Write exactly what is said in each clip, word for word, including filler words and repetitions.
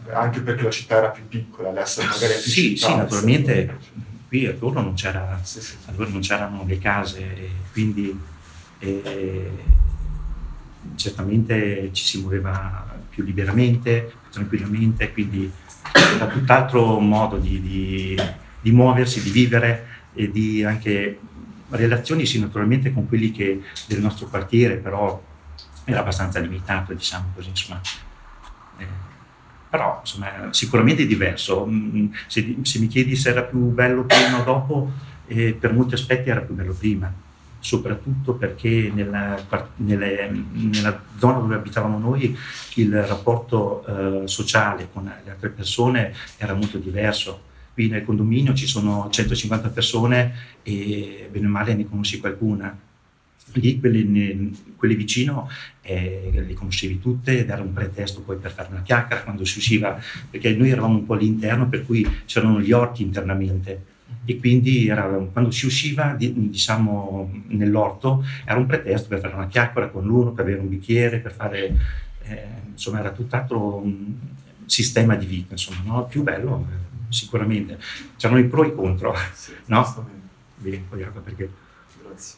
anche perché la città era più piccola, l'essere magari è più Sì, città, sì, naturalmente essere... qui a Torino non c'era, Sì, sì. allora non c'erano le case, e quindi eh, certamente ci si muoveva più liberamente, più tranquillamente, quindi era tutt'altro modo di, di, di muoversi, di vivere e di anche relazioni, sì, naturalmente con quelli che del nostro quartiere, però era abbastanza limitato, diciamo così, insomma. Eh, però insomma sicuramente è diverso. Mm, Se, se mi chiedi se era più bello prima o dopo, eh, per molti aspetti era più bello prima, soprattutto perché nella, nelle- nella zona dove abitavamo noi il rapporto eh, sociale con le altre persone era molto diverso. Qui nel condominio ci sono centocinquanta persone e bene o male ne conosci qualcuna. Lì quelli, ne- quelli vicino eh, le conoscevi tutte ed era un pretesto poi per fare una chiacchiera quando si usciva, perché noi eravamo un po' all'interno, per cui c'erano gli orti internamente e quindi era, quando si usciva di- diciamo nell'orto era un pretesto per fare una chiacchiera con l'uno, per bere un bicchiere, per fare eh, insomma era tutt'altro un sistema di vita, insomma, no? Più bello eh, sicuramente. C'erano i pro e i contro, Sì, no? giustamente. Bene, un po' di acqua perché... Grazie.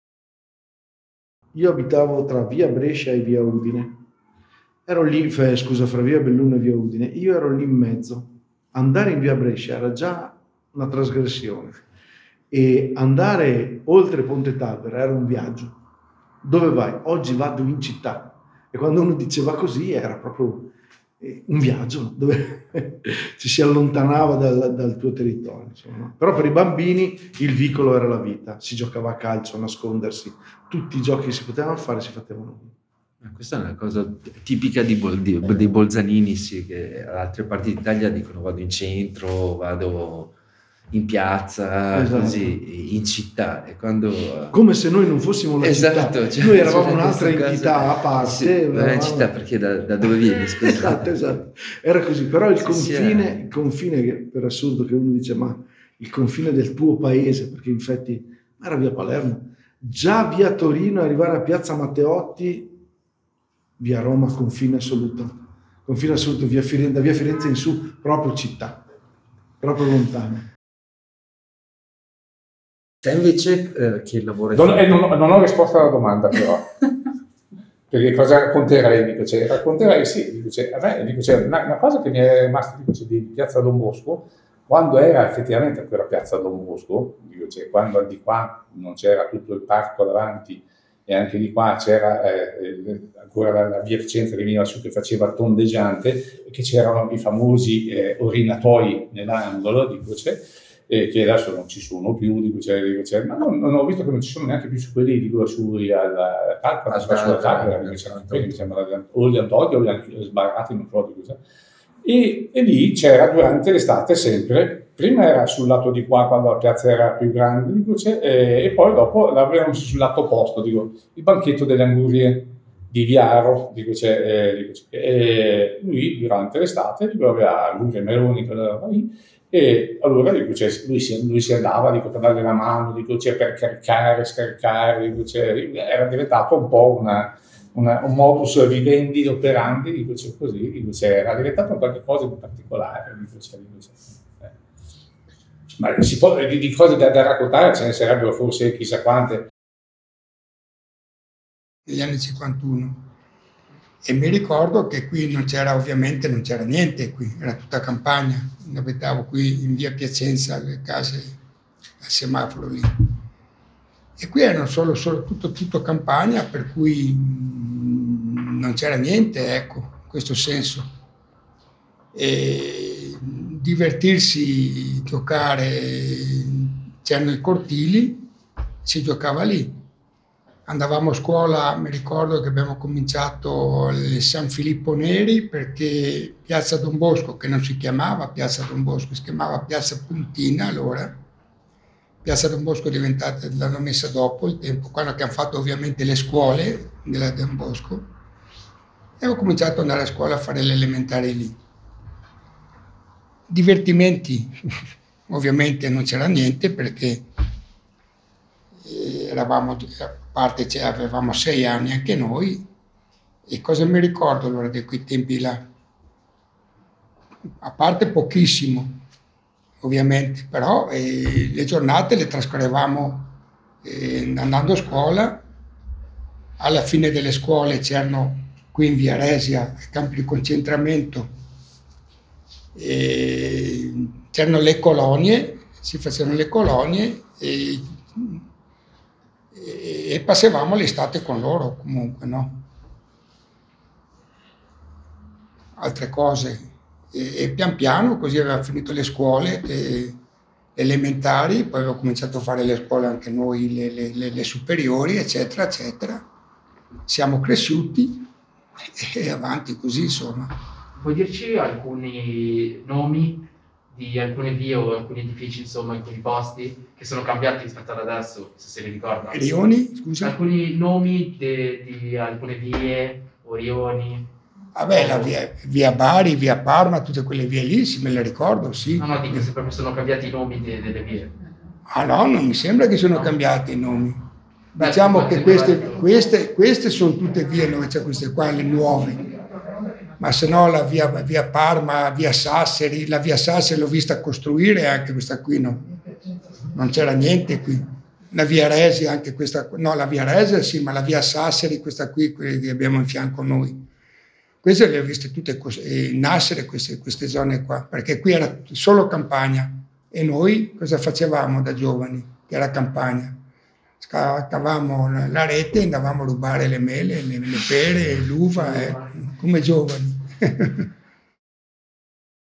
Io abitavo tra via Brescia e via Udine. Ero lì, f- scusa, fra via Belluno e via Udine. Io ero lì in mezzo. Andare in via Brescia era già una trasgressione e andare oltre Ponte Talbera era un viaggio. Dove vai? Oggi vado in città. E quando uno diceva così era proprio eh, un viaggio dove ci si allontanava dal, dal tuo territorio. Insomma, no? Però per i bambini il vicolo era la vita. Si giocava a calcio, a nascondersi. Tutti i giochi che si potevano fare si facevano lì. Questa è una cosa tipica di Bol- di- dei bolzanini, sì, che ad altre parti d'Italia dicono vado in centro, vado in piazza, Esatto. così, in città. E quando... Come se noi non fossimo la Esatto, città. cioè, Noi eravamo c'era un'altra questa entità cosa- a parte. Sì, non è eravamo- città perché da, da dove vieni, scusa? Esatto, esatto. Era così, però il Sì, confine, sì, il confine che per assurdo che uno dice ma il confine del tuo paese, perché infatti era via Palermo, già via Torino arrivare a piazza Matteotti, via Roma confine assoluto, confine assoluto, via Firenze, da via Firenze in su, proprio città, proprio lontano. Te invece eh, che lavoro hai Non, fatto? eh, non, non ho risposto alla domanda però. Perché cosa racconterei? Dico, cioè, racconterei sì, dico, cioè, a me, dico, cioè, una, una cosa che mi è rimasta dico, cioè, di Piazza Don Bosco, quando era effettivamente quella Piazza Don Bosco, dico, cioè, quando di qua non c'era tutto il parco davanti e anche di qua c'era eh, ancora la, la via Vicenza che veniva su che faceva tondeggiante e che c'erano i famosi eh, orinatoi nell'angolo, dico, cioè, eh, che adesso non ci sono più, dico, cioè, dico, cioè, ma non, non ho visto che non ci sono neanche più su quelli, dico, su al parco, Al sulla Dallara, Dallara, al dico, cioè, Dallara. quelli mi sembra o gli Antoni o gli hanno sbarrati, non so, dico, cioè. E, e lì c'era durante l'estate sempre, prima era sul lato di qua quando la piazza era più grande, dico, cioè, eh, e poi dopo l'avevano sul lato opposto, dico, il banchetto delle angurie di Viaro, dico, cioè, eh, dico, cioè, e lui durante l'estate dico, aveva angurie e meloni, quella roba lì. E allora dico, cioè, lui, si, lui si andava dico, per dargli una mano, dico, cioè, per caricare, scaricare, dico, cioè, era diventato un po' una, una, un modus vivendi operandi, dico, cioè, così, dico, cioè, era diventato qualcosa di particolare. Dico, cioè, dico, cioè, eh. Ma si può, di, di cose da, da raccontare ce ne sarebbero forse chissà quante. Negli anni cinquantuno. E mi ricordo che qui non c'era, ovviamente non c'era niente qui, era tutta campagna. Abitavo qui in via Piacenza, le case al semaforo lì. E qui erano solo, solo tutto, tutto campagna, per cui mh, non c'era niente, ecco, in questo senso. E divertirsi, giocare, c'erano i cortili, si giocava lì. Andavamo a scuola, mi ricordo che abbiamo cominciato le San Filippo Neri perché Piazza Don Bosco, che non si chiamava Piazza Don Bosco, si chiamava Piazza Puntina allora. Piazza Don Bosco è diventata, l'hanno messa dopo il tempo, quando hanno fatto ovviamente le scuole della Don Bosco. E ho cominciato ad andare a scuola a fare l'elementare lì. Divertimenti, ovviamente non c'era niente perché eravamo, a parte avevamo sei anni anche noi, e cosa mi ricordo allora di quei tempi là? a parte pochissimo, ovviamente, però eh, le giornate le trascorrevamo eh, andando a scuola. Alla fine delle scuole c'erano qui in via Resia i campi di concentramento, e c'erano le colonie, si facevano le colonie e, e, e passavamo l'estate con loro comunque, no? Altre cose. E, e pian piano così avevamo finito le scuole le, elementari, poi avevo cominciato a fare le scuole anche noi, le, le, le, le superiori, eccetera, eccetera. Siamo cresciuti e avanti così, insomma. Puoi dirci alcuni nomi di alcune vie o alcuni edifici, insomma, alcuni posti che sono cambiati rispetto ad adesso, se se li ricorda? Rioni, scusa? Alcuni nomi de, di alcune vie o rioni? Vabbè, la via, via Bari, via Parma, tutte quelle vie lì, se me le ricordo, sì. No, no, dico se proprio sono cambiati i nomi de, delle vie. Ah no, non mi sembra che sono no. cambiati i nomi. Beh, diciamo che queste, vai... queste, queste sono tutte vie dove c'è queste qua, le nuove. Ma se no la via, via Parma, via Sassari, la via Sassari l'ho vista costruire, anche questa qui no. Non c'era niente qui. La via Resia, anche questa, no, la via Resia sì, ma la via Sassari, questa qui, quella che abbiamo in fianco a noi. Queste le ho viste tutte eh, nascere, queste, queste zone qua, perché qui era solo campagna e noi cosa facevamo da giovani, che era campagna? Scavavamo la rete e andavamo a rubare le mele, le, le pere, l'uva, eh, come giovani.